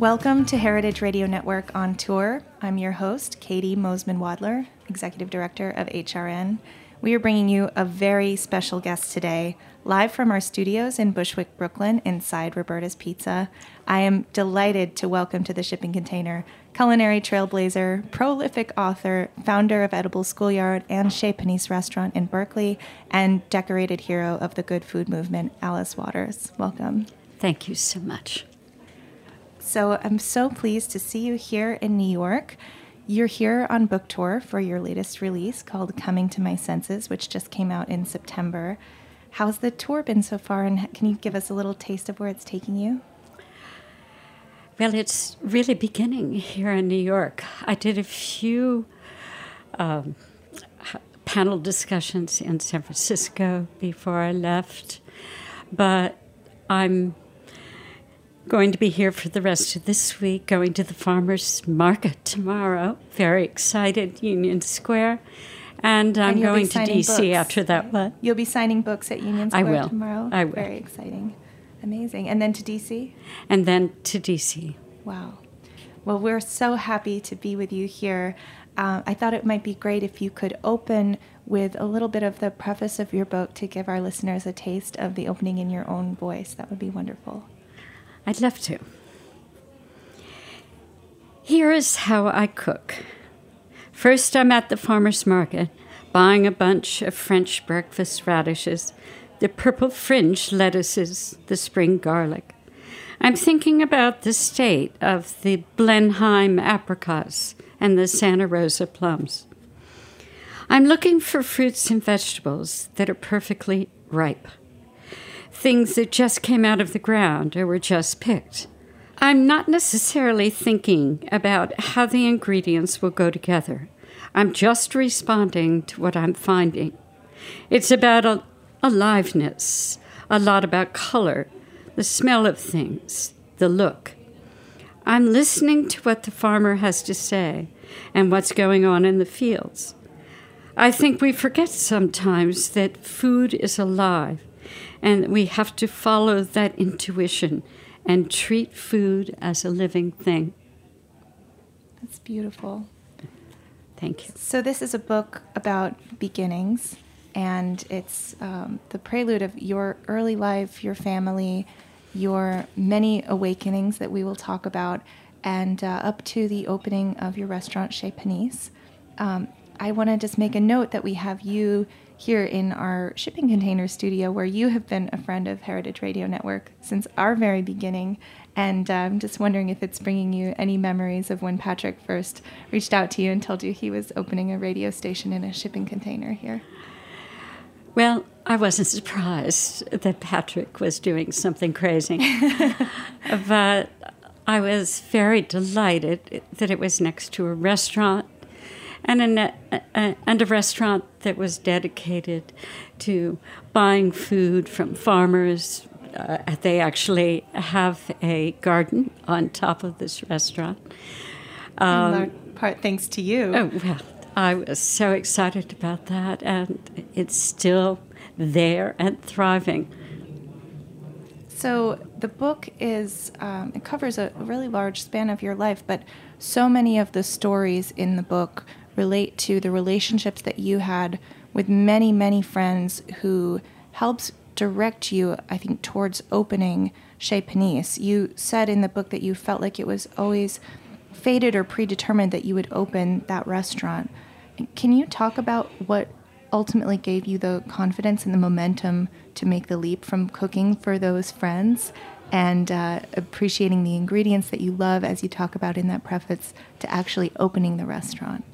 Welcome to Heritage Radio Network on Tour. I'm your host, Katie Mosman-Wadler, Executive Director of HRN. We are bringing you a very special guest today, live from our studios in Bushwick, Brooklyn, inside Roberta's Pizza. I am delighted to welcome to the shipping container culinary trailblazer, prolific author, founder of Edible Schoolyard and Chez Panisse Restaurant in Berkeley, and decorated hero of the good food movement, Alice Waters. Welcome. Thank you so much. So I'm so pleased to see you here in New York. You're here on book tour for your latest release called Coming to My Senses, which just came out in September. How's the tour been so far, and can you give us a little taste of where it's taking you? Well, it's really beginning here in New York. I did a few panel discussions in San Francisco before I left, but I'm going to be here for the rest of this week, going to the farmers market tomorrow. Very excited, Union Square. And I'm going to D.C. after that. What? You'll be signing books at Union Square tomorrow? I will. Very exciting. Amazing. And then to D.C.? And then to D.C. Wow. Well, we're so happy to be with you here. I thought it might be great if you could open with a little bit of the preface of your book to give our listeners a taste of the opening in your own voice. That would be wonderful. I'd love to. Here is how I cook. First, I'm at the farmer's market, buying a bunch of French breakfast radishes, the purple fringe lettuces, the spring garlic. I'm thinking about the state of the Blenheim apricots and the Santa Rosa plums. I'm looking for fruits and vegetables that are perfectly ripe, things that just came out of the ground or were just picked. I'm not necessarily thinking about how the ingredients will go together. I'm just responding to what I'm finding. It's about aliveness, a lot about color, the smell of things, the look. I'm listening to what the farmer has to say and what's going on in the fields. I think we forget sometimes that food is alive, and we have to follow that intuition and treat food as a living thing. That's beautiful. Thank you. So this is a book about beginnings, and it's the prelude of your early life, your family, your many awakenings that we will talk about, and up to the opening of your restaurant, Chez Panisse. I want to just make a note that we have you here in our shipping container studio, where you have been a friend of Heritage Radio Network since our very beginning. And I'm just wondering if it's bringing you any memories of when Patrick first reached out to you and told you he was opening a radio station in a shipping container here. Well, I wasn't surprised that Patrick was doing something crazy, but I was very delighted that it was next to a restaurant, and a restaurant that was dedicated to buying food from farmers. They actually have a garden on top of this restaurant. Part thanks to you. Oh, well, I was so excited about that, and it's still there and thriving. So the book is, it covers a really large span of your life, but so many of the stories in the book relate to the relationships that you had with many, many friends who helped direct you, I think, towards opening Chez Panisse. You said in the book that you felt like it was always fated or predetermined that you would open that restaurant. Can you talk about what ultimately gave you the confidence and the momentum to make the leap from cooking for those friends and appreciating the ingredients that you love, as you talk about in that preface, to actually opening the restaurant?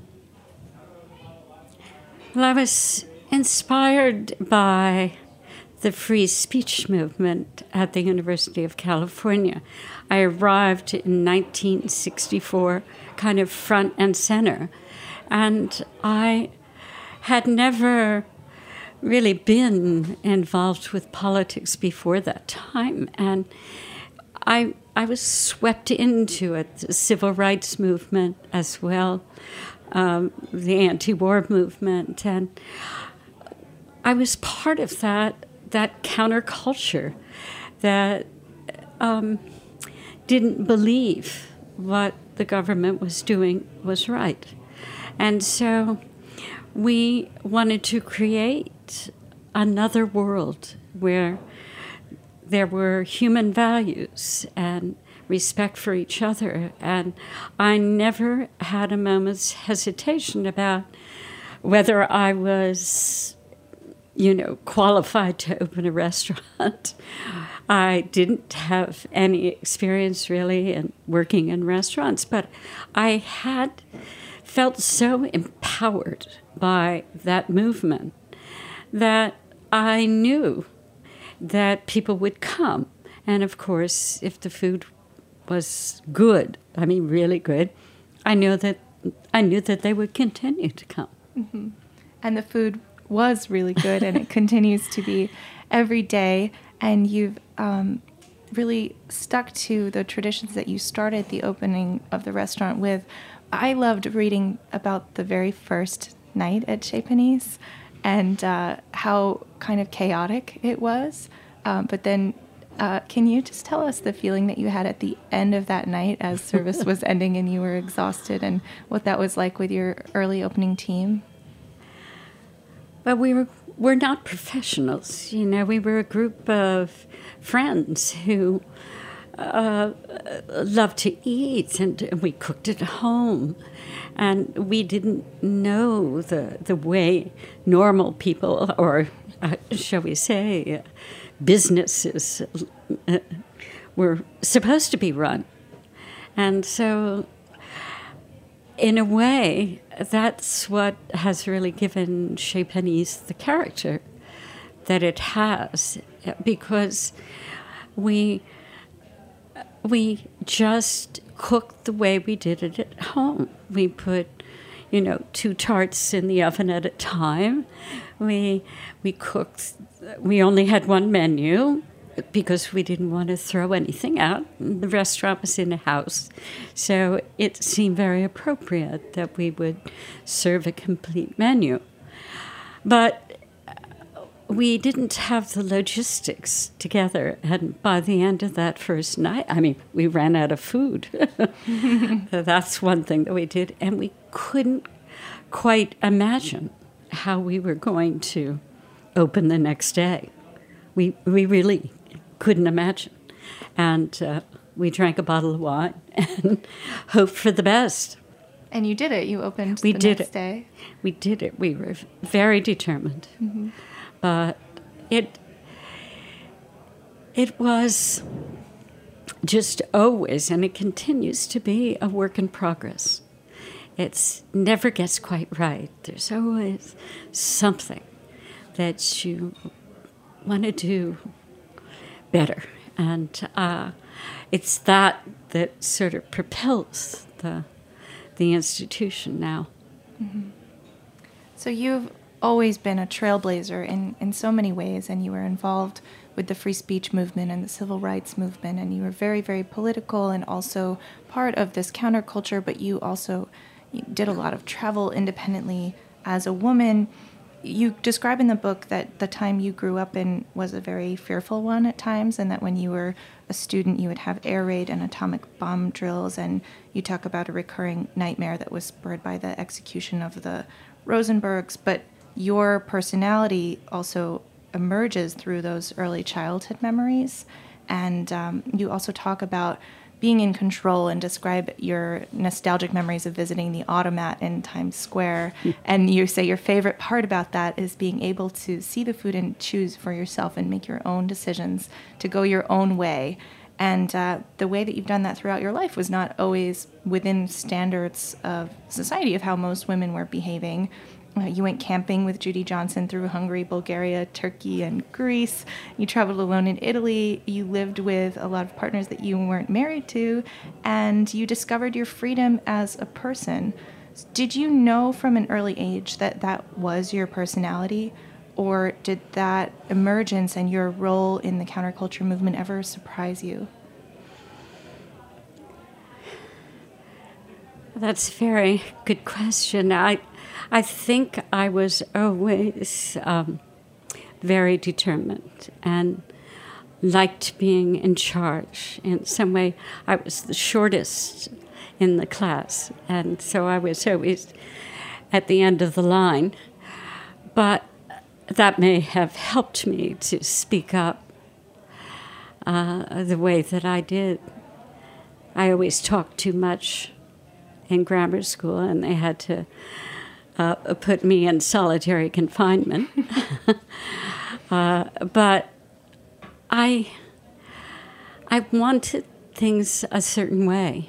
Well, I was inspired by the free speech movement at the University of California. I arrived in 1964 kind of front and center, and I had never really been involved with politics before that time, and I was swept into it, the civil rights movement as well, the anti-war movement, and I was part of that counterculture that didn't believe what the government was doing was right. And so we wanted to create another world where there were human values and respect for each other. And I never had a moment's hesitation about whether I was, qualified to open a restaurant. I didn't have any experience really in working in restaurants, but I had felt so empowered by that movement that I knew that people would come. And of course, if the food was good, really good, I knew that they would continue to come. Mm-hmm. And the food was really good, and it continues to be every day. And you've really stuck to the traditions that you started the opening of the restaurant with. I loved reading about the very first night at Chez Panisse and how kind of chaotic it was. But then can you just tell us the feeling that you had at the end of that night as service was ending and you were exhausted, and what that was like with your early opening team? But we're not professionals, We were a group of friends who loved to eat, and we cooked at home. And we didn't know the way normal people, or shall we say, businesses were supposed to be run. And so, in a way, that's what has really given Chez Panisse the character that it has, because we just cooked the way we did it at home. We put, 2 tarts in the oven at a time. We cooked. We only had one menu because we didn't want to throw anything out. The restaurant was in a house, so it seemed very appropriate that we would serve a complete menu. But we didn't have the logistics together, and by the end of that first night, we ran out of food. That's one thing that we did, and we couldn't quite imagine how we were going to open the next day. We really couldn't imagine. And we drank a bottle of wine and hoped for the best. And you did it. You opened the next day. We did it. We were very determined. Mm-hmm. But it was just always, and it continues to be, a work in progress. It never gets quite right. There's always something that you want to do better. And it's that sort of propels the institution now. Mm-hmm. So you've always been a trailblazer in so many ways, and you were involved with the free speech movement and the civil rights movement, and you were very, very political and also part of this counterculture, but you did a lot of travel independently as a woman. You describe in the book that the time you grew up in was a very fearful one at times, and that when you were a student you would have air raid and atomic bomb drills, and you talk about a recurring nightmare that was spurred by the execution of the Rosenbergs. But your personality also emerges through those early childhood memories, and you also talk about being in control and describe your nostalgic memories of visiting the Automat in Times Square. And you say your favorite part about that is being able to see the food and choose for yourself and make your own decisions, to go your own way. And the way that you've done that throughout your life was not always within standards of society of how most women were behaving. You went camping with Judy Johnson through Hungary, Bulgaria, Turkey, and Greece. You traveled alone in Italy. You lived with a lot of partners that you weren't married to, and you discovered your freedom as a person. Did you know from an early age that that was your personality, or did that emergence and your role in the counterculture movement ever surprise you? That's a very good question. I think I was always very determined, and liked being in charge. In some way, I was the shortest in the class, and so I was always at the end of the line. But that may have helped me to speak up the way that I did. I always talked too much in grammar school, and they had to put me in solitary confinement. But I wanted things a certain way,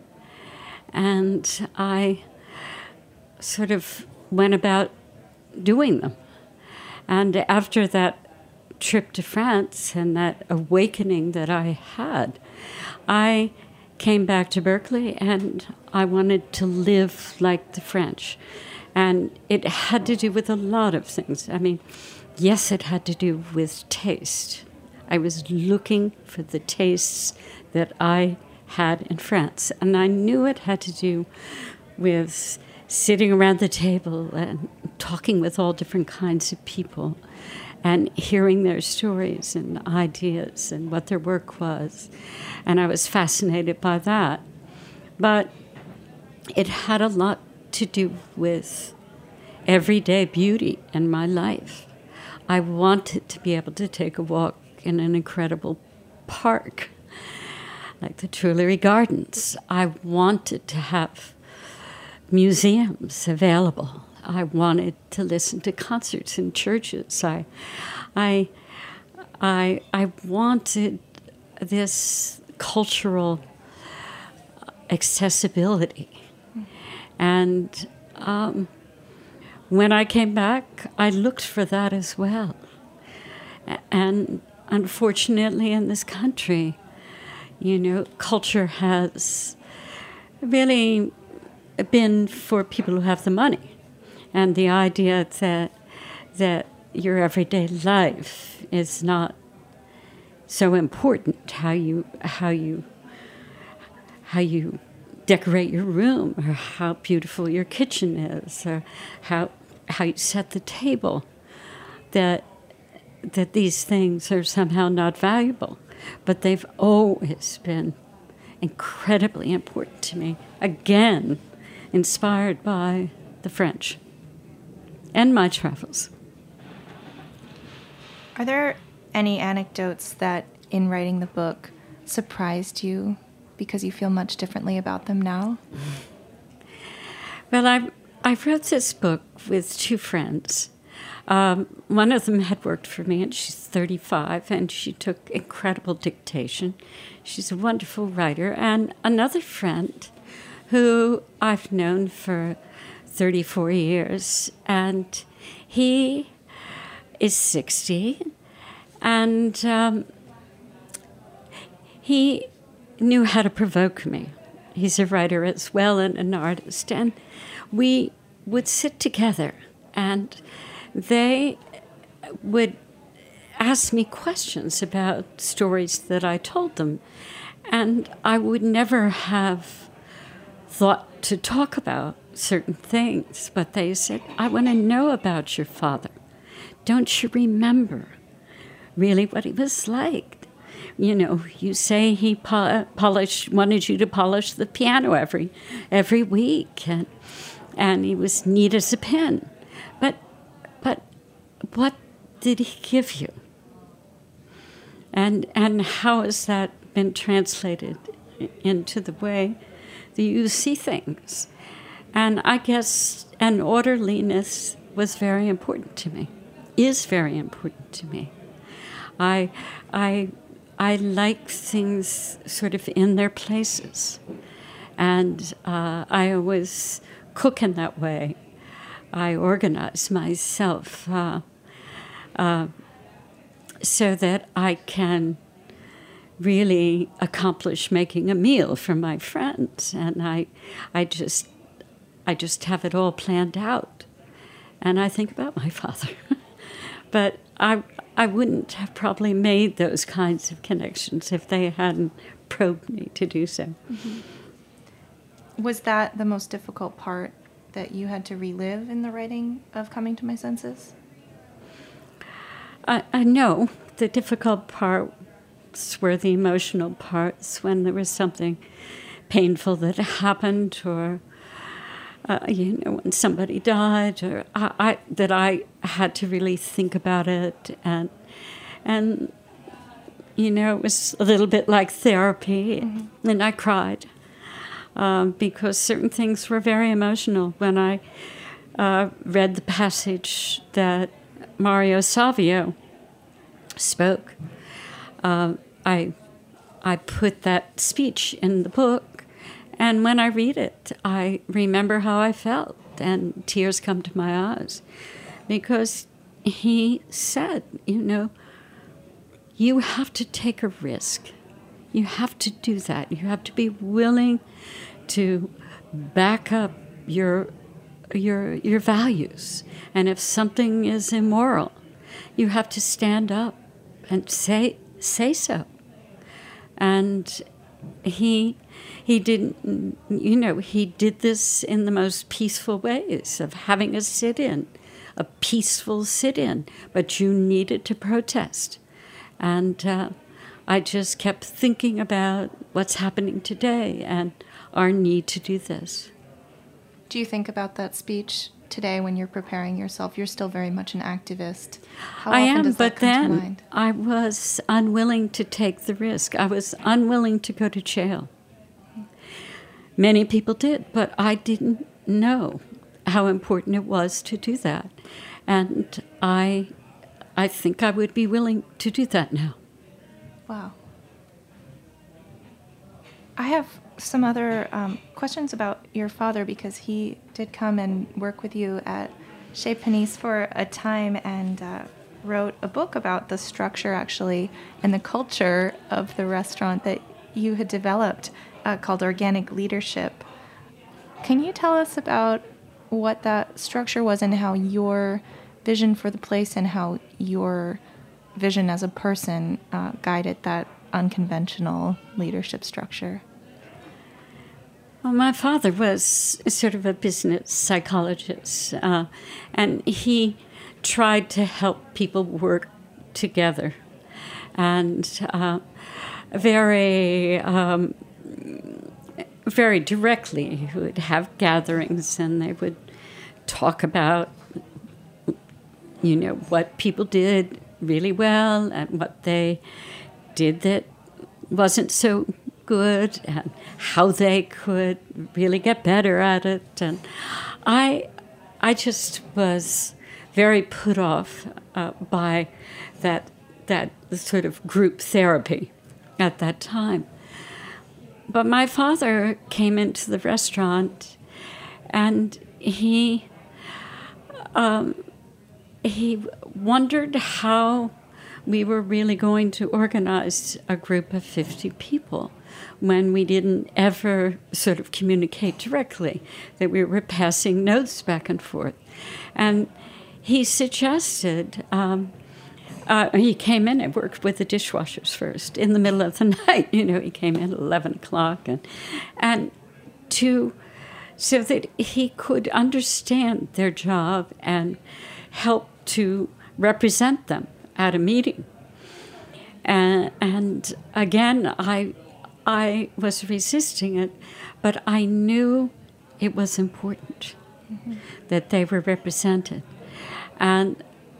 and I sort of went about doing them. And after that trip to France and that awakening that I had, I came back to Berkeley and I wanted to live like the French. And it had to do with a lot of things. I mean, yes, it had to do with taste. I was looking for the tastes that I had in France. And I knew it had to do with sitting around the table and talking with all different kinds of people and hearing their stories and ideas and what their work was. And I was fascinated by that. But it had a lot to do with everyday beauty in my life. I wanted to be able to take a walk in an incredible park, like the Tuileries Gardens. I wanted to have museums available. I wanted to listen to concerts in churches. I wanted this cultural accessibility. And when I came back, I looked for that as well. And unfortunately, in this country, culture has really been for people who have the money. And the idea that your everyday life is not so important, how you decorate your room, or how beautiful your kitchen is, or how you set the table, that these things are somehow not valuable. But they've always been incredibly important to me. Again, inspired by the French and my travels. Are there any anecdotes that, in writing the book, surprised you because you feel much differently about them now? Well, I wrote this book with two friends. One of them had worked for me, and she's 35, and she took incredible dictation. She's a wonderful writer. And another friend who I've known for 34 years, and he is 60, and he knew how to provoke me. He's a writer as well and an artist, and we would sit together, and they would ask me questions about stories that I told them, and I would never have thought to talk about certain things, but they said, I want to know about your father. Don't you remember really what he was like? You say he wanted you to polish the piano every week, and he was neat as a pin. But what did he give you? And how has that been translated into the way that you see things? And I guess an orderliness was very important to me, is very important to me. I like things sort of in their places. And I always cook in that way. I organize myself so that I can really accomplish making a meal for my friends. And I just have it all planned out. And I think about my father. But I wouldn't have probably made those kinds of connections if they hadn't probed me to do so. Mm-hmm. Was that the most difficult part that you had to relive in the writing of Coming to My Senses? I know the difficult part parts were the emotional parts, when there was something painful that happened, or when somebody died, or that I had to really think about it, and it was a little bit like therapy, and I cried because certain things were very emotional. When I read the passage that Mario Savio spoke, I put that speech in the book, and when I read it, I remember how I felt, and tears come to my eyes, because he said, you have to take a risk. You have to do that. You have to be willing to back up your values. And if something is immoral, you have to stand up and say so. And he didn't, he did this in the most peaceful ways, of having a sit-in, a peaceful sit-in, but you needed to protest. And I just kept thinking about what's happening today and our need to do this. Do you think about that speech today when you're preparing yourself? You're still very much an activist. How I often am, does that but come to then mind? I was unwilling to take the risk. I was unwilling to go to jail. Many people did, but I didn't know how important it was to do that. And I think I would be willing to do that now. Wow. I have some other questions about your father, because he did come and work with you at Chez Panisse for a time and wrote a book about the structure, actually, and the culture of the restaurant that you had developed called Organic Leadership. Can you tell us about what that structure was and how your vision for the place and how your vision as a person guided that unconventional leadership structure? Well, my father was sort of a business psychologist, and he tried to help people work together. And very directly, he would have gatherings, and they would talk about, what people did really well and what they did that wasn't so good, and how they could really get better at it. And I just was very put off by that sort of group therapy at that time. But my father came into the restaurant, and he wondered how we were really going to organize a group of 50 people when we didn't ever sort of communicate directly, that we were passing notes back and forth. And he suggested, he came in and worked with the dishwashers first in the middle of the night. He came in at 11 o'clock, and so that he could understand their job and help to represent them at a meeting. And again, I was resisting it, but I knew it was important that they were represented. And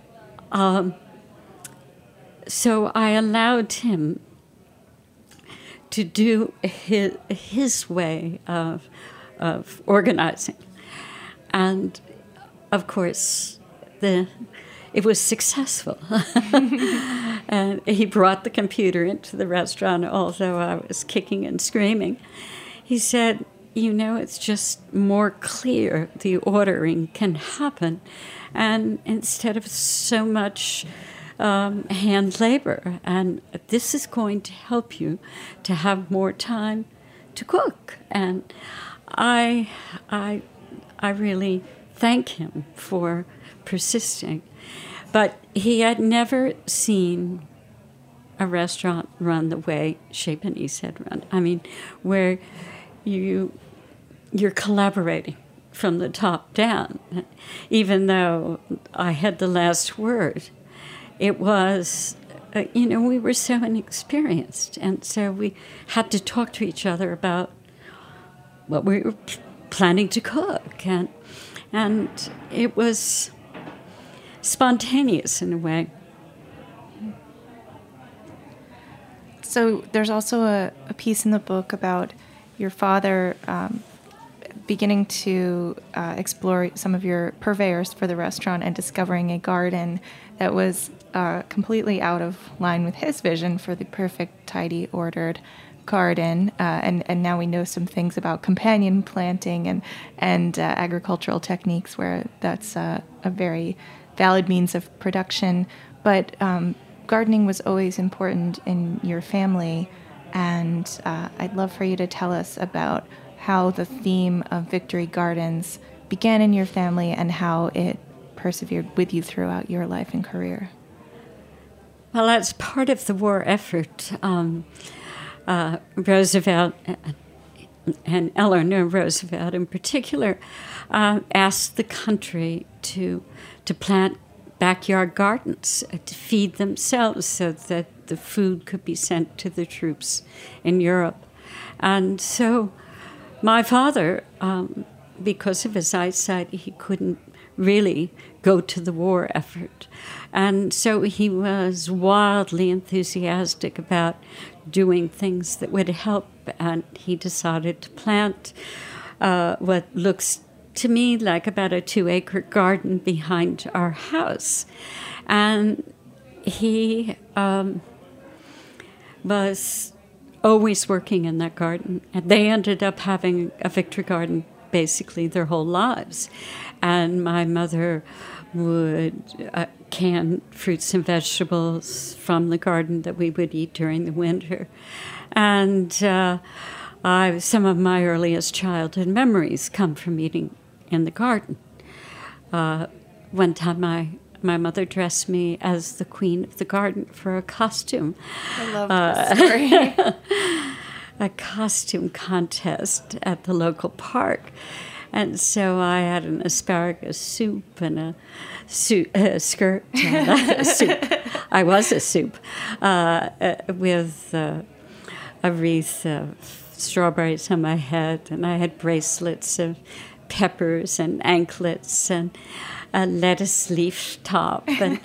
so I allowed him to do his way of organizing. And of course, it was successful. And he brought the computer into the restaurant, although I was kicking and screaming. He said, it's just more clear, the ordering can happen, and instead of so much hand labor, and this is going to help you to have more time to cook. And I really thank him for persisting. But he had never seen a restaurant run the way Chez Panisse had run. I mean, where you're collaborating from the top down. Even though I had the last word, it was we were so inexperienced, and so we had to talk to each other about what we were planning to cook, and it was spontaneous in a way. So there's also a piece in the book about your father beginning to explore some of your purveyors for the restaurant and discovering a garden that was completely out of line with his vision for the perfect, tidy, ordered garden. And now we know some things about companion planting and agricultural techniques where that's a very valid means of production. But gardening was always important in your family, and I'd love for you to tell us about how the theme of Victory Gardens began in your family and how it persevered with you throughout your life and career. Well, as part of the war effort, Roosevelt and Eleanor Roosevelt in particular asked the country to plant backyard gardens to feed themselves so that the food could be sent to the troops in Europe. And so my father, because of his eyesight, he couldn't really go to the war effort. And so he was wildly enthusiastic about doing things that would help, and he decided to plant what looks to me like about a 2-acre garden behind our house. And he was always working in that garden. And they ended up having a Victory Garden basically their whole lives. And my mother would can fruits and vegetables from the garden that we would eat during the winter. And some of my earliest childhood memories come from eating in the garden. One time my mother dressed me as the queen of the garden for a costume. I love this story. A costume contest at the local park. And so I had an asparagus soup and a skirt, not a soup. I was a soup, with a wreath of strawberries on my head, and I had bracelets of peppers and anklets and a lettuce leaf top, and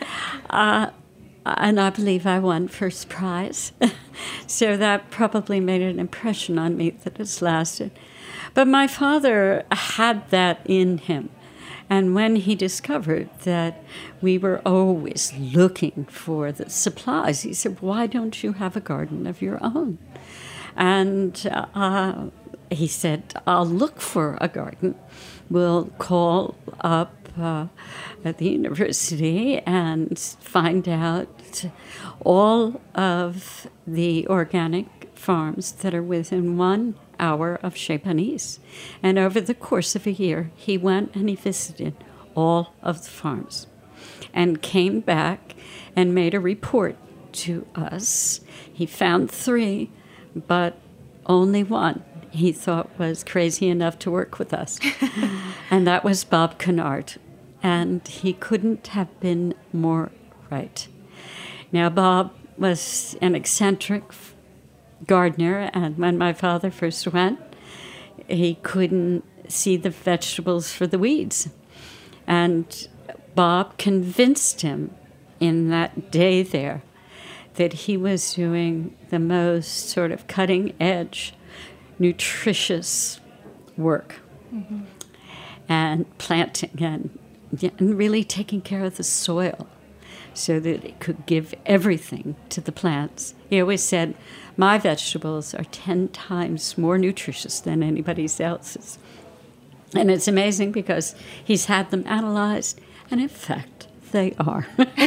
I believe I won first prize. So that probably made an impression on me that has lasted. But my father had that in him. And when he discovered that we were always looking for the supplies, he said, "Why don't you have a garden of your own?" And he said, "I'll look for a garden. We'll call up at the university and find out all of the organic farms that are within 1 hour of Chez Panisse." And over the course of a year, he went and he visited all of the farms and came back and made a report to us. He found 3, but only one he thought was crazy enough to work with us. And that was Bob Kennard. And he couldn't have been more right. Now, Bob was an eccentric gardener, and when my father first went, he couldn't see the vegetables for the weeds. And Bob convinced him in that day there that he was doing the most sort of cutting-edge, nutritious work, and planting and really taking care of the soil so that it could give everything to the plants. He always said, "My vegetables are 10 times more nutritious than anybody else's." And it's amazing because he's had them analyzed, and in fact, they are.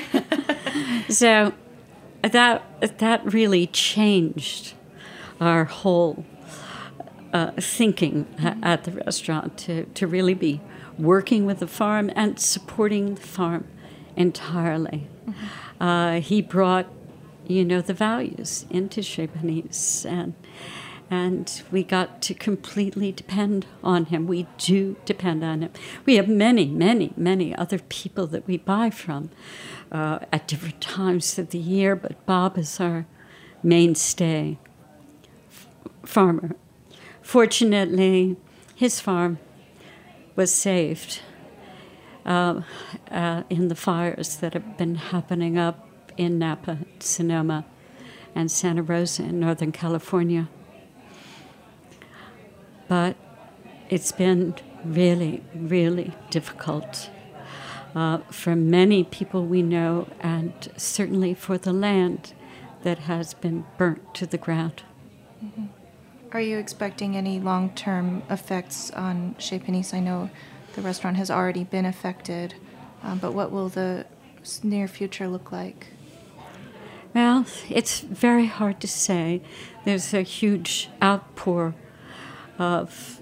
So that really changed our whole thinking at the restaurant to really be working with the farm and supporting the farm entirely. He brought, the values into Chez Panisse, And we got to completely depend on him. We do depend on him. We have many, many, many other people that we buy from at different times of the year, but Bob is our mainstay farmer. Fortunately, his farm was saved in the fires that have been happening up in Napa, Sonoma, and Santa Rosa in Northern California. But it's been really, really difficult for many people we know, and certainly for the land that has been burnt to the ground. Mm-hmm. Are you expecting any long-term effects on Chez Panisse? I know the restaurant has already been affected, but what will the near future look like? Well, it's very hard to say. There's a huge outpour of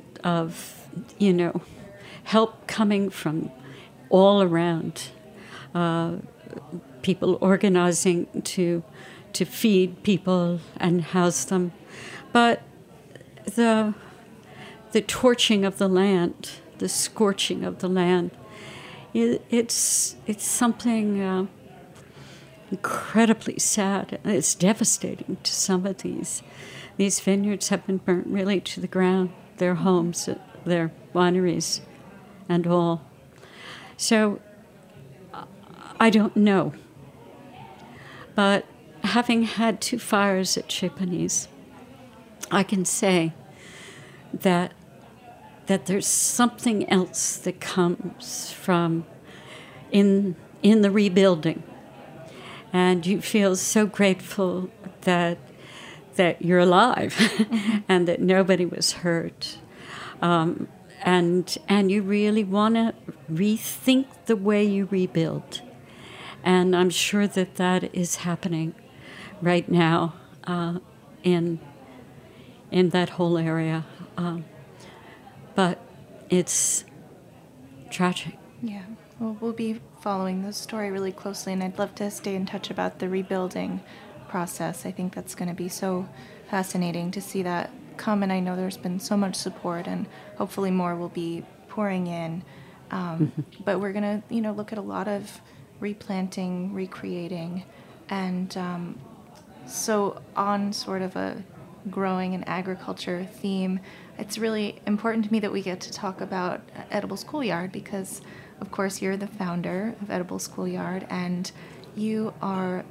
help coming from all around. People organizing to feed people and house them, but the torching of the land, the scorching of the land, it's something incredibly sad. It's devastating to some of these. These vineyards have been burnt really to the ground, their homes, their wineries, and all. So I don't know. But having had 2 fires at Chez Panisse, I can say that there's something else that comes from in the rebuilding. And you feel so grateful that you're alive and that nobody was hurt. And you really want to rethink the way you rebuild. And I'm sure that is happening right now in that whole area. But it's tragic. Yeah. Well, we'll be following the story really closely, and I'd love to stay in touch about the rebuilding process. I think that's going to be so fascinating to see that come, and I know there's been so much support, and hopefully more will be pouring in. But we're going to, look at a lot of replanting, recreating, and so on sort of a growing and agriculture theme, it's really important to me that we get to talk about Edible Schoolyard because, of course, you're the founder of Edible Schoolyard, and you are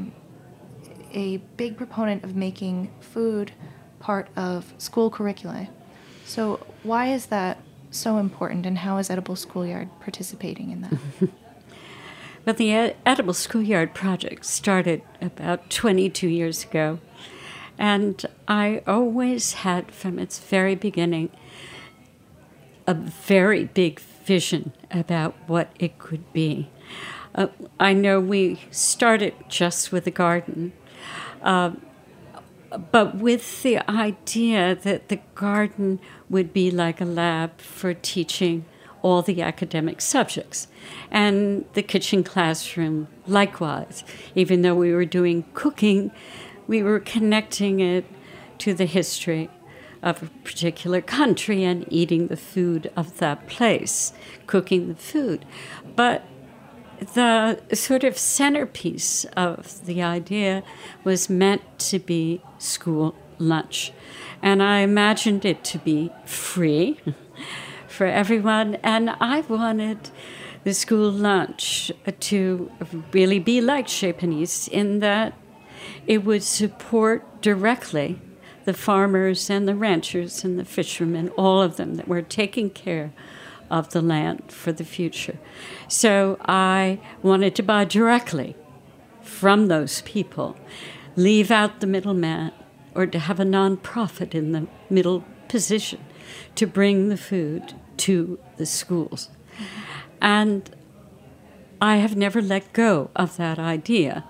a big proponent of making food part of school curricula. So why is that so important, and how is Edible Schoolyard participating in that? Well, the Edible Schoolyard project started about 22 years ago, and I always had, from its very beginning, a very big vision about what it could be. I know we started just with a garden, but with the idea that the garden would be like a lab for teaching all the academic subjects. And the kitchen classroom, likewise. Even though we were doing cooking, we were connecting it to the history of a particular country and eating the food of that place, cooking the food. But the sort of centerpiece of the idea was meant to be school lunch. And I imagined it to be free for everyone. And I wanted the school lunch to really be like Chez Panisse in that it would support directly the farmers and the ranchers and the fishermen, all of them that were taking care of the land for the future. So I wanted to buy directly from those people, leave out the middleman, or to have a nonprofit in the middle position to bring the food to the schools. And I have never let go of that idea.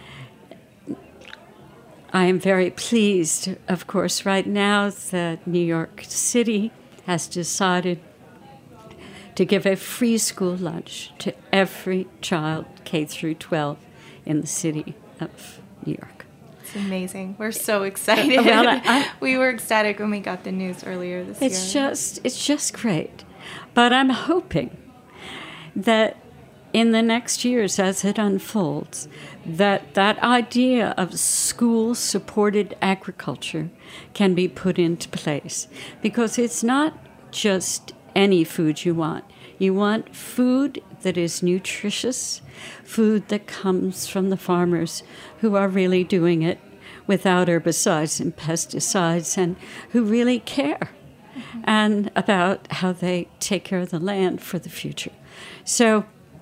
I am very pleased, of course, right now that New York City has decided to give a free school lunch to every child K through 12 in the city of New York. It's amazing. We're so excited. We were ecstatic when we got the news earlier this year. It's just great. But I'm hoping that in the next years, as it unfolds, that idea of school-supported agriculture can be put into place. Because it's not just any food you want. You want food that is nutritious, food that comes from the farmers who are really doing it without herbicides and pesticides and who really care and about how they take care of the land for the future. So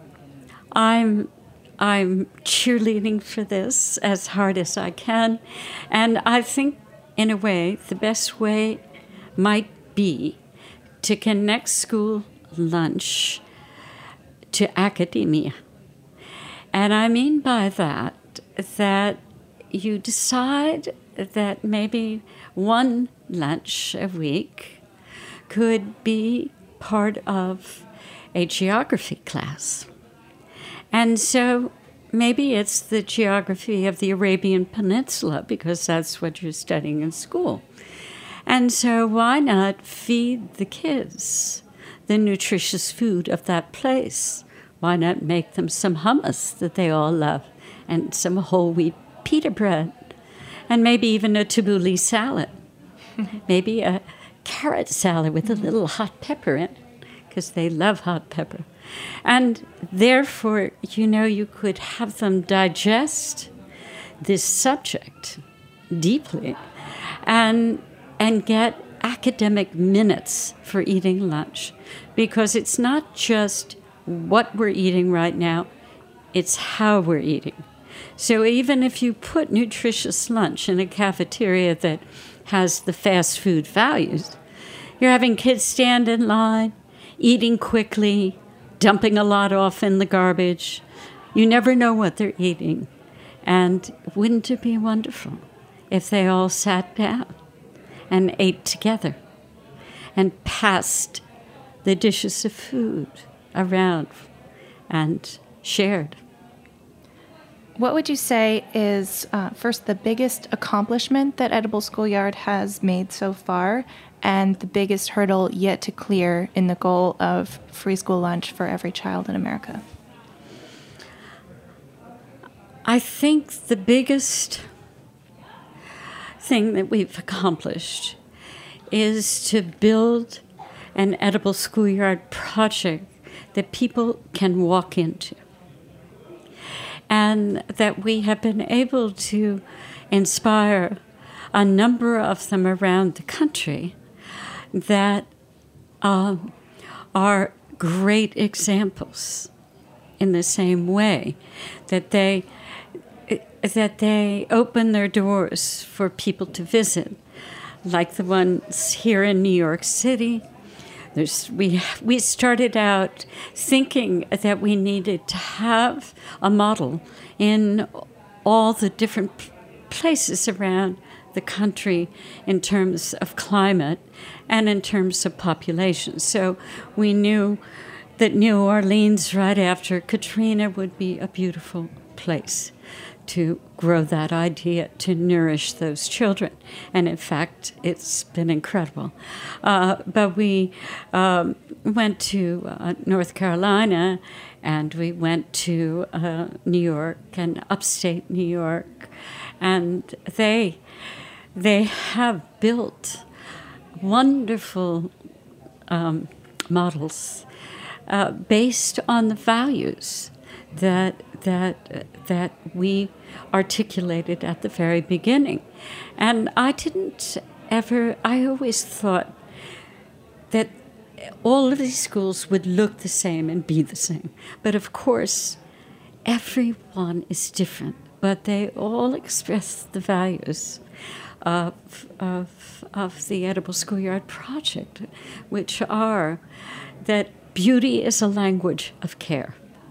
I'm cheerleading for this as hard as I can, and I think, in a way, the best way might be to connect school lunch to academia. And I mean by that you decide that maybe one lunch a week could be part of a geography class. And so maybe it's the geography of the Arabian Peninsula, because that's what you're studying in school. And so why not feed the kids the nutritious food of that place? Why not make them some hummus that they all love, and some whole wheat pita bread, and maybe even a tabbouleh salad, maybe a carrot salad with a little hot pepper in it, because they love hot pepper. And therefore, you could have them digest this subject deeply and get academic minutes for eating lunch, because it's not just what we're eating right now, it's how we're eating. So even if you put nutritious lunch in a cafeteria that has the fast food values, you're having kids stand in line, eating quickly, dumping a lot off in the garbage. You never know what they're eating. And wouldn't it be wonderful if they all sat down and ate together and passed the dishes of food around and shared? What would you say is, first, the biggest accomplishment that Edible Schoolyard has made so far, and the biggest hurdle yet to clear in the goal of free school lunch for every child in America? I think the biggest thing that we've accomplished is to build an Edible Schoolyard project that people can walk into, and that we have been able to inspire a number of them around the country that are great examples in the same way that they open their doors for people to visit, like the ones here in New York City. We started out thinking that we needed to have a model in all the different places around the country in terms of climate and in terms of population. So we knew that New Orleans, right after Katrina, would be a beautiful place to grow that idea, to nourish those children. And in fact, it's been incredible. But we went to North Carolina, and we went to New York and upstate New York, and they have built wonderful models based on the values that we articulated at the very beginning. And I always thought that all of these schools would look the same and be the same. But of course, everyone is different, but they all express the values of the Edible Schoolyard Project, which are that beauty is a language of care,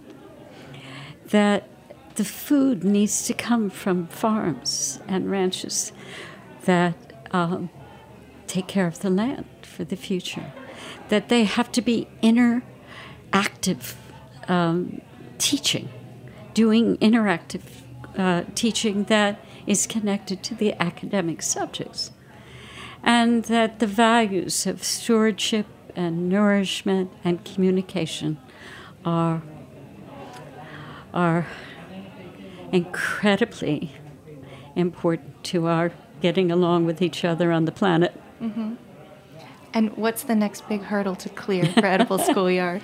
that the food needs to come from farms and ranches that take care of the land for the future, that they have to be interactive teaching, doing interactive teaching that is connected to the academic subjects, and that the values of stewardship and nourishment and communication are incredibly important to our getting along with each other on the planet. Mm-hmm. And what's the next big hurdle to clear for Edible Schoolyard?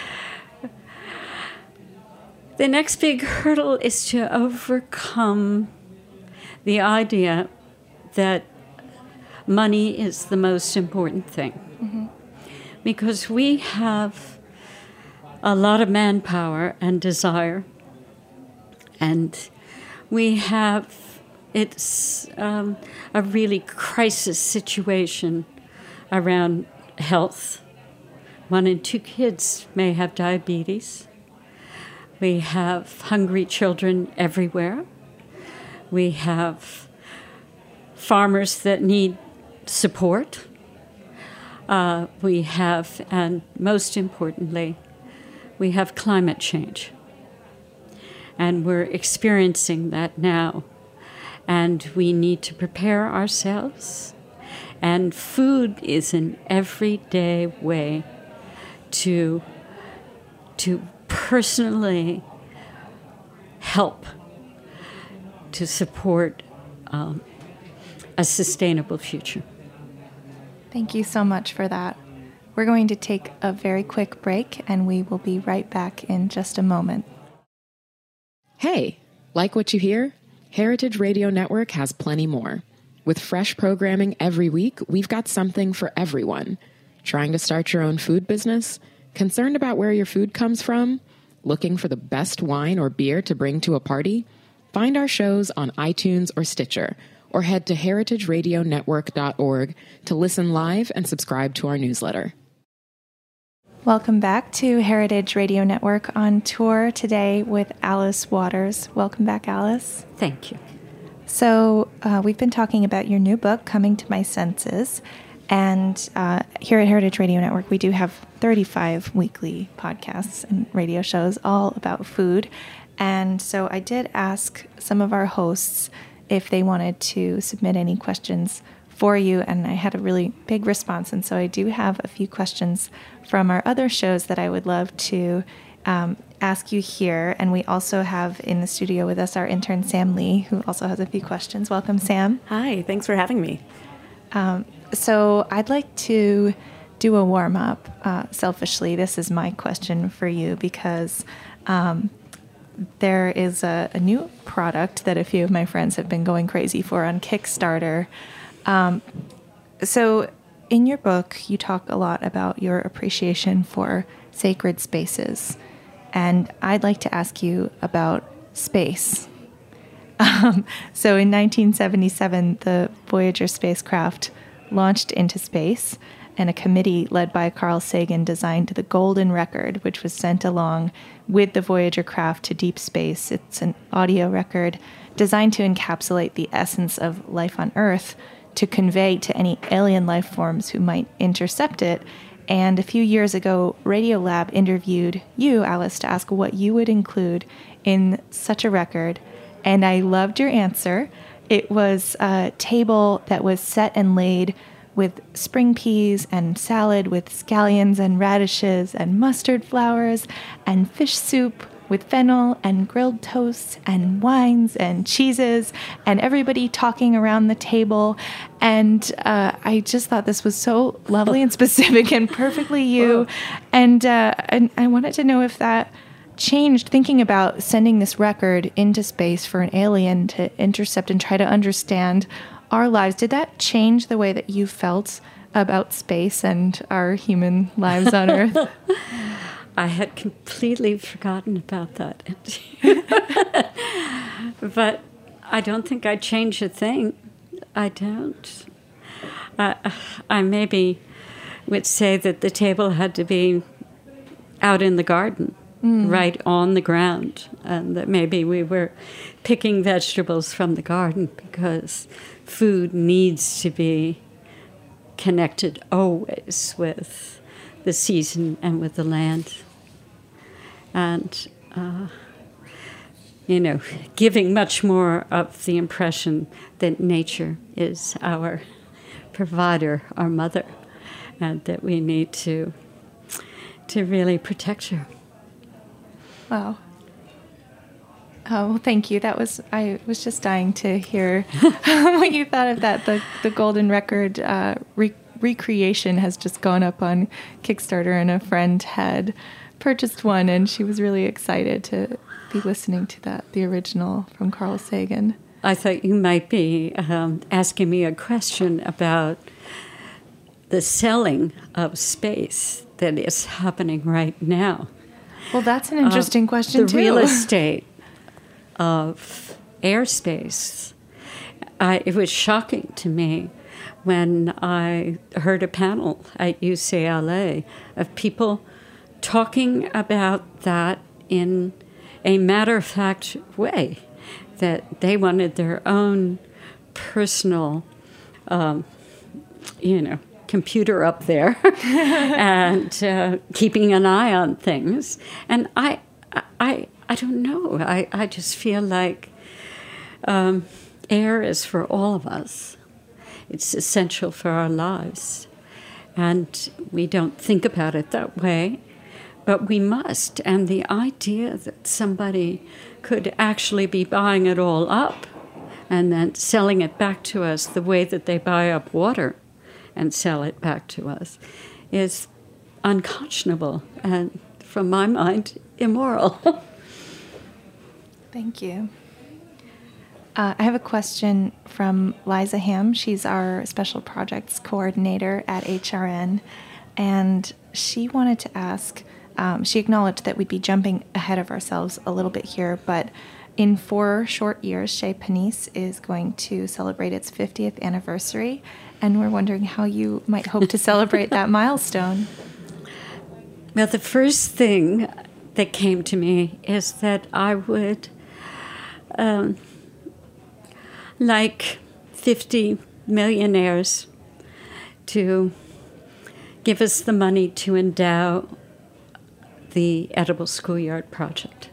The next big hurdle is to overcome the idea that money is the most important thing. Mm-hmm. Because we have a lot of manpower and desire, and it's a really crisis situation around health. 1 in 2 kids may have diabetes. We have hungry children everywhere. We have farmers that need support. We have, and most importantly, we have climate change. And we're experiencing that now. And we need to prepare ourselves. And food is an everyday way to personally help to support a sustainable future. Thank you so much for that. We're going to take a very quick break, and we will be right back in just a moment. Hey, like what you hear? Heritage Radio Network has plenty more. With fresh programming every week, we've got something for everyone. Trying to start your own food business? Concerned about where your food comes from? Looking for the best wine or beer to bring to a party? Find our shows on iTunes or Stitcher, or head to heritageradionetwork.org to listen live and subscribe to our newsletter. Welcome back to Heritage Radio Network on tour today with Alice Waters. Welcome back, Alice. Thank you. So we've been talking about your new book, Coming to My Senses. And here at Heritage Radio Network, we do have 35 weekly podcasts and radio shows all about food. And so I did ask some of our hosts if they wanted to submit any questions for you, and I had a really big response. And so I do have a few questions from our other shows that I would love to ask you here. And we also have in the studio with us our intern, Sam Lee, who also has a few questions. Welcome, Sam. Hi, thanks for having me. So I'd like to do a warm-up. Selfishly, this is my question for you because there is a new product that a few of my friends have been going crazy for on Kickstarter. So in your book, you talk a lot about your appreciation for sacred spaces. And I'd like to ask you about space. So in 1977, the Voyager spacecraft launched into space, and a committee led by Carl Sagan designed the Golden Record, which was sent along with the Voyager craft to deep space. It's an audio record designed to encapsulate the essence of life on Earth to convey to any alien life forms who might intercept it. And a few years ago, Radiolab interviewed you, Alice, to ask what you would include in such a record. And I loved your answer. It was a table that was set and laid with spring peas and salad with scallions and radishes and mustard flowers and fish soup with fennel and grilled toast and wines and cheeses and everybody talking around the table. And I just thought this was so lovely and specific and perfectly you. And I wanted to know if that changed, thinking about sending this record into space for an alien to intercept and try to understand our lives. Did that change the way that you felt about space and our human lives on Earth? I had completely forgotten about that. But I don't think I'd change a thing. I don't. I maybe would say that the table had to be out in the garden, right on the ground, and that maybe we were picking vegetables from the garden because food needs to be connected always with the season and with the land. And giving much more of the impression that nature is our provider, our mother, and that we need to really protect her. Wow. Oh, well, thank you. I was just dying to hear what you thought of that. The Golden Record recreation has just gone up on Kickstarter, and a friend had purchased one, and she was really excited to be listening to the original from Carl Sagan. I thought you might be asking me a question about the selling of space that is happening right now. Well, that's an interesting question, too. The real estate of airspace. It was shocking to me when I heard a panel at UCLA of people talking about that in a matter-of-fact way, that they wanted their own personal, computer up there and keeping an eye on things. And I don't know. I just feel like air is for all of us. It's essential for our lives. And we don't think about it that way, but we must. And the idea that somebody could actually be buying it all up and then selling it back to us the way that they buy up water and sell it back to us is unconscionable and, from my mind, immoral. Thank you. I have a question from Liza Ham. She's our special projects coordinator at HRN, and she wanted to ask, she acknowledged that we'd be jumping ahead of ourselves a little bit here, but in 4 short years, Chez Panisse is going to celebrate its 50th anniversary, and we're wondering how you might hope to celebrate that milestone. Well, the first thing that came to me is that I would, like 50 millionaires, to give us the money to endow the Edible Schoolyard Project.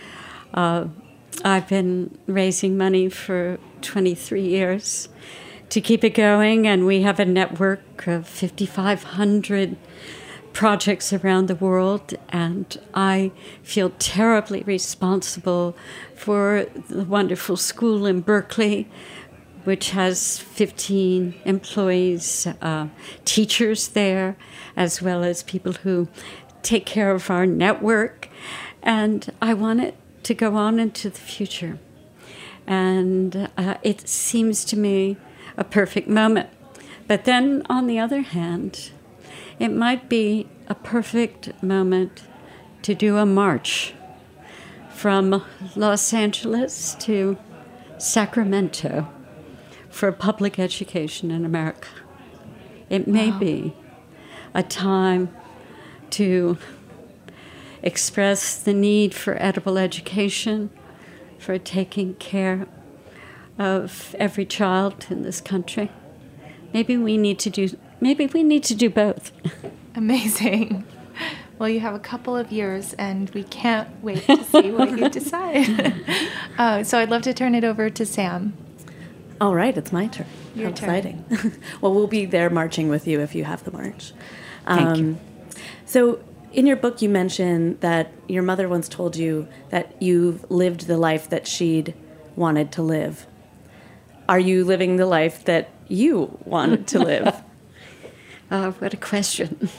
I've been raising money for 23 years to keep it going, and we have a network of 5,500 projects around the world, and I feel terribly responsible for the wonderful school in Berkeley, which has 15 employees, teachers there, as well as people who take care of our network, and I want it to go on into the future. And it seems to me a perfect moment. But then, on the other hand, it might be a perfect moment to do a march from Los Angeles to Sacramento for public education in America. It may be a time to express the need for edible education, for taking care of every child in this country. Maybe we need to do both. Amazing. Well, you have a couple of years, and we can't wait to see what you decide. So I'd love to turn it over to Sam. All right, it's my turn. Your How turn. exciting. Well, we'll be there marching with you if you have the march. Thank you. So in your book, you mentioned that your mother once told you that you've lived the life that she'd wanted to live. Are you living the life that you wanted to live? What a question.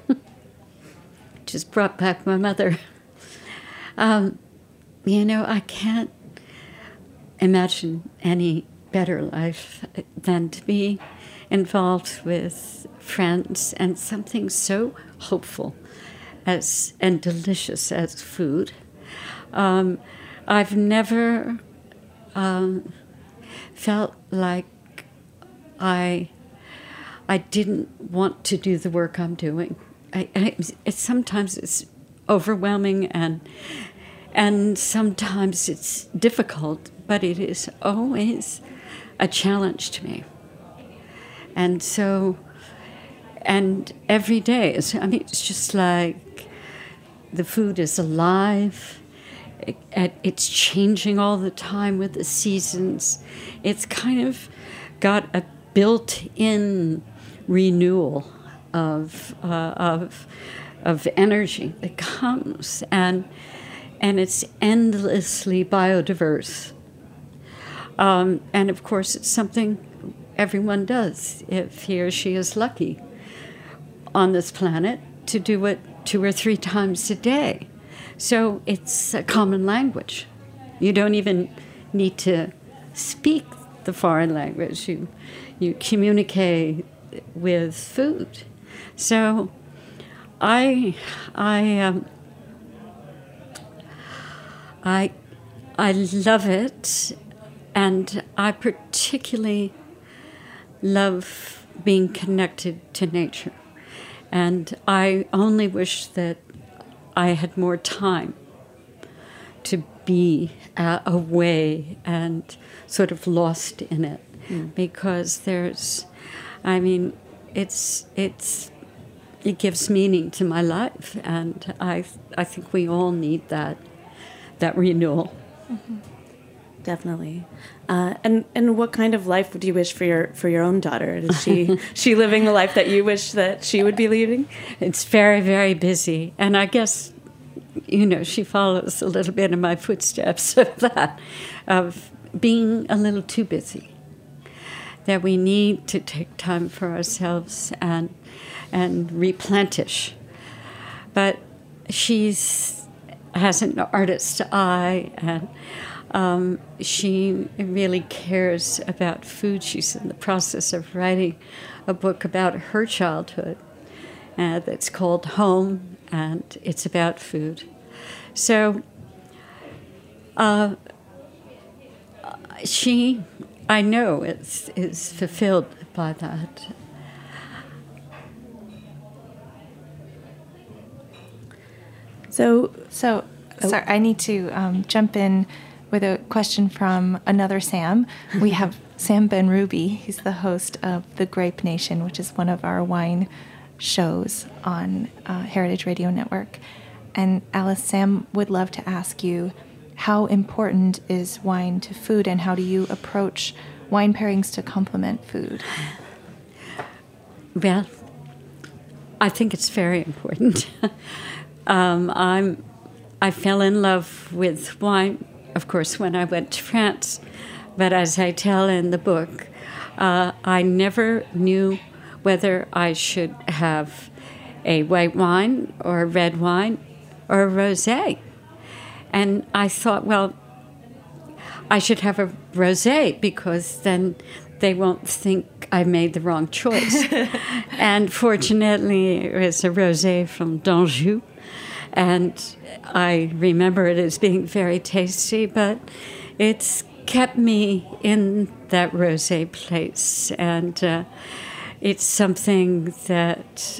Just brought back my mother. I can't imagine any better life than to be involved with friends and something so hopeful and delicious as food. I've never felt like I didn't want to do the work I'm doing. Sometimes it's overwhelming and sometimes it's difficult, but it is always a challenge to me. And so, and every day, it's just like the food is alive. it's changing all the time with the seasons. It's kind of got a built-in renewal of energy that comes, and it's endlessly biodiverse. And of course, it's something everyone does if he or she is lucky on this planet to do it 2 or 3 times a day. So it's a common language. You don't even need to speak the foreign language. You communicate with food. So I love it, and I particularly love being connected to nature. And I only wish that I had more time to be away and sort of lost in it, because it gives meaning to my life, and I think we all need that renewal. Mm-hmm. Definitely. And what kind of life would you wish for your own daughter? Is she living the life that you wish that she would be leading? It's very, very busy, and I guess she follows a little bit in my footsteps of that, of being a little too busy. That we need to take time for ourselves and replenish. But she has an artist's eye, and she really cares about food. She's in the process of writing a book about her childhood that's called Home, and it's about food. So she, I know, is fulfilled by that. So sorry, I need to jump in with a question from another Sam. We have Sam Ben-Ruby. He's the host of The Grape Nation, which is one of our wine shows on Heritage Radio Network. And Alice, Sam would love to ask you, how important is wine to food, and how do you approach wine pairings to complement food? Well, I think it's very important. I fell in love with wine, of course, when I went to France. But as I tell in the book, I never knew whether I should have a white wine or a red wine or a rosé. And I thought, well, I should have a rosé because then they won't think I made the wrong choice. And fortunately, it was a rosé from d'Anjou. And I remember it as being very tasty, but it's kept me in that rosé place. And it's something that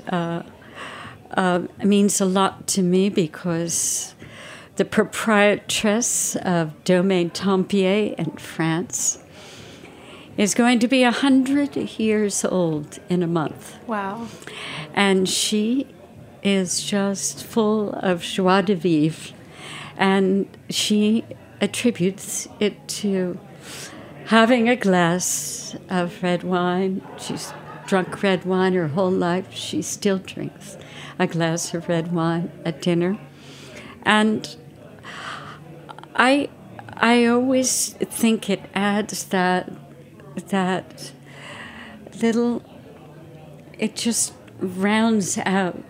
means a lot to me because the proprietress of Domaine Tempier in France is going to be 100 years old in a month. Wow. And she is just full of joie de vivre. And she attributes it to having a glass of red wine. She's drunk red wine her whole life. She still drinks a glass of red wine at dinner. And I always think it adds that little, it just rounds out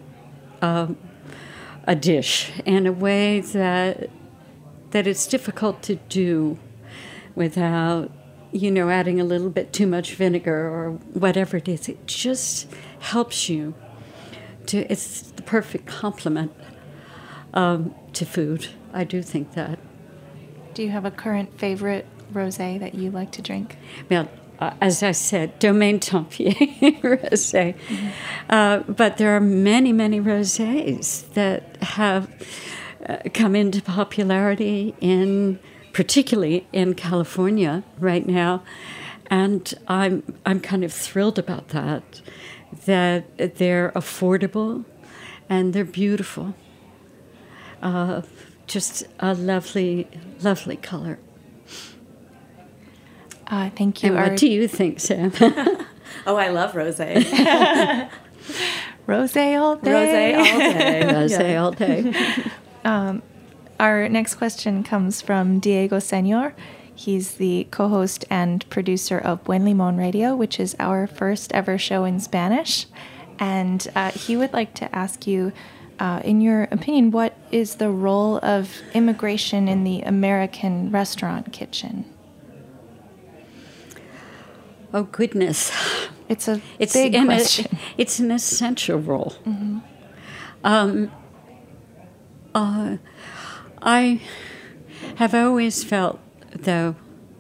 a dish in a way that it's difficult to do without, adding a little bit too much vinegar or whatever it is. It just helps you it's the perfect complement to food. I do think that. Do you have a current favorite rosé that you like to drink? Well, as I said, Domaine Tempier rosé. Mm-hmm. But there are many, many rosés that have come into popularity particularly in California right now, and I'm kind of thrilled about that they're affordable and they're beautiful. just a lovely, lovely color. Thank you. And what do you think, Sam? Oh, I love rosé. Rosé all day. Rosé all day. Rosé all day. Our next question comes from Diego Senor. He's the co-host and producer of Buen Limón Radio, which is our first ever show in Spanish. And he would like to ask you, in your opinion, what is the role of immigration in the American restaurant kitchen? Oh, goodness. It's a big question. It's an essential role. Mm-hmm. I have always felt, though,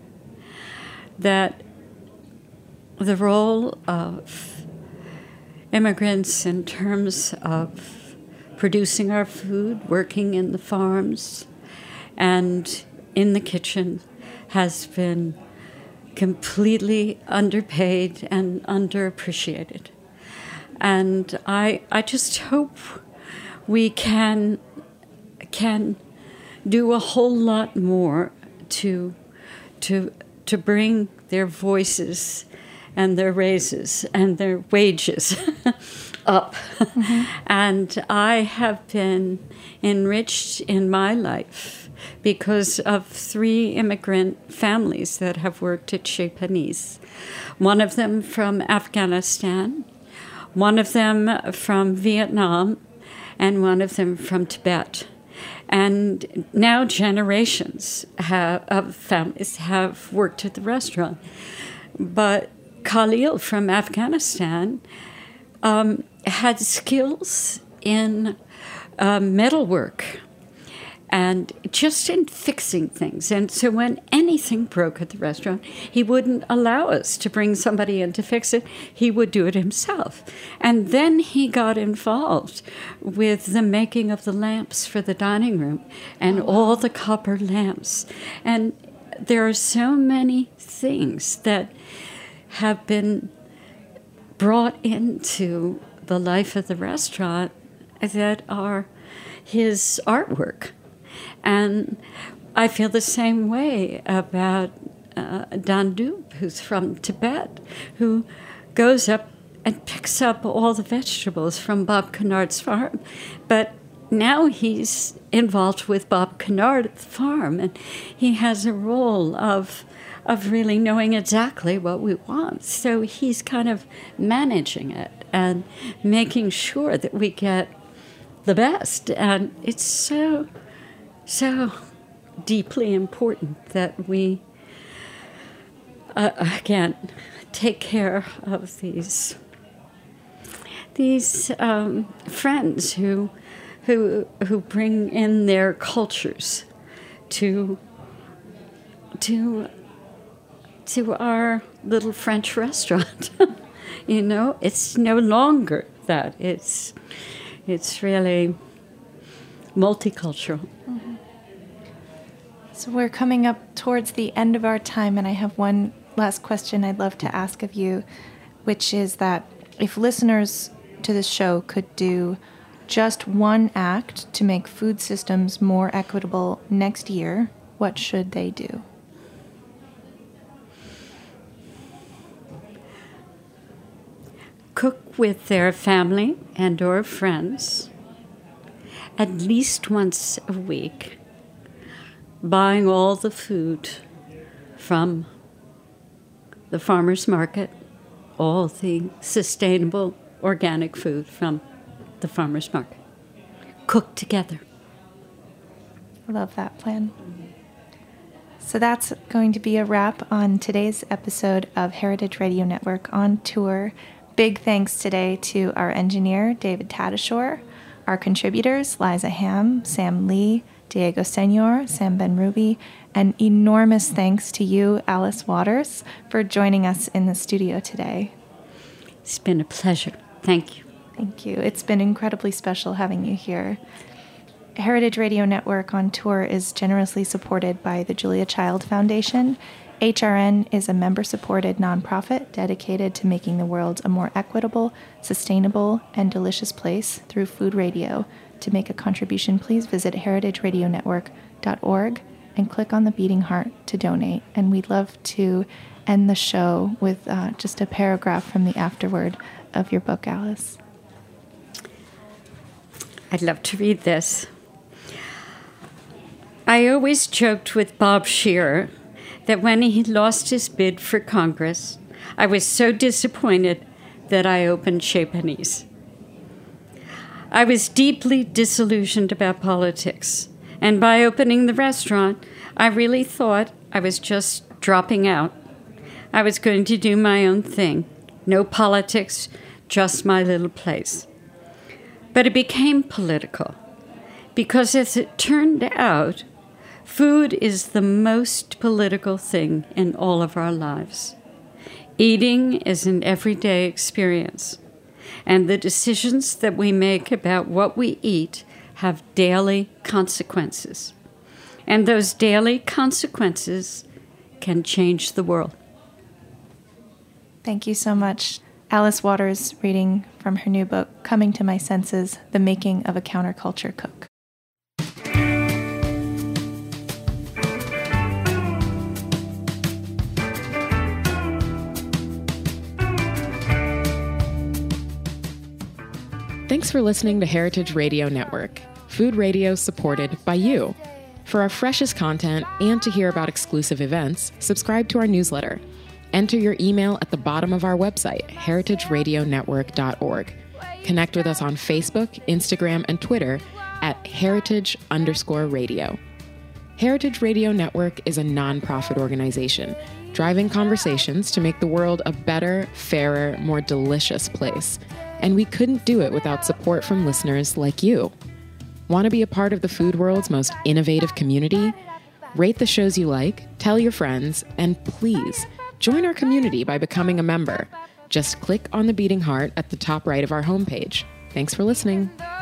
that the role of immigrants in terms of producing our food, working in the farms, and in the kitchen has been completely underpaid and underappreciated. And I just hope we can do a whole lot more to bring their voices and their raises and their wages up. Mm-hmm. And I have been enriched in my life because of 3 immigrant families that have worked at Chez Panisse. One of them from Afghanistan, one of them from Vietnam, and one of them from Tibet. And now generations of families have worked at the restaurant. But Khalil from Afghanistan had skills in metalwork and just in fixing things. And so when anything broke at the restaurant, he wouldn't allow us to bring somebody in to fix it. He would do it himself. And then he got involved with the making of the lamps for the dining room and all the copper lamps. And there are so many things that have been brought into the life of the restaurant that are his artwork. And I feel the same way about Dan Dube, who's from Tibet, who goes up and picks up all the vegetables from Bob Kennard's farm. But now he's involved with Bob Kennard at the farm, and he has a role of really knowing exactly what we want. So he's kind of managing it and making sure that we get the best. And it's so deeply important that we, again, take care of these friends who bring in their cultures to our little French restaurant. You know, it's no longer that. It's really multicultural. Mm-hmm. So we're coming up towards the end of our time, and I have one last question I'd love to ask of you, which is that if listeners to this show could do just one act to make food systems more equitable next year, what should they do? Cook with their family and or friends at least once a week, buying all the food from the farmer's market, all the sustainable organic food from the farmer's market. Cook together. I love that plan. So that's going to be a wrap on today's episode of Heritage Radio Network on Tour. Big thanks today to our engineer, David Tadashore, our contributors, Liza Ham, Sam Lee, Diego Senor, Sam Ben-Ruby, and enormous thanks to you, Alice Waters, for joining us in the studio today. It's been a pleasure. Thank you. Thank you. It's been incredibly special having you here. Heritage Radio Network on Tour is generously supported by the Julia Child Foundation. HRN is a member-supported nonprofit dedicated to making the world a more equitable, sustainable, and delicious place through food radio, to make a contribution, please visit heritageradionetwork.org and click on the beating heart to donate. And we'd love to end the show with just a paragraph from the afterword of your book, Alice. I'd love to read this. I always joked with Bob Scheer that when he lost his bid for Congress, I was so disappointed that I opened Chez Panisse. I was deeply disillusioned about politics, and by opening the restaurant, I really thought I was just dropping out. I was going to do my own thing. No politics, just my little place. But it became political, because as it turned out, food is the most political thing in all of our lives. Eating is an everyday experience, and the decisions that we make about what we eat have daily consequences. And those daily consequences can change the world. Thank you so much. Alice Waters reading from her new book, Coming to My Senses, The Making of a Counterculture Cook. Thanks for listening to Heritage Radio Network, food radio supported by you. For our freshest content and to hear about exclusive events, subscribe to our newsletter. Enter your email at the bottom of our website, heritageradionetwork.org. Connect with us on Facebook, Instagram, and Twitter at heritage_radio. Heritage Radio Network is a nonprofit organization driving conversations to make the world a better, fairer, more delicious place. And we couldn't do it without support from listeners like you. Want to be a part of the food world's most innovative community? Rate the shows you like, tell your friends, and please join our community by becoming a member. Just click on the beating heart at the top right of our homepage. Thanks for listening.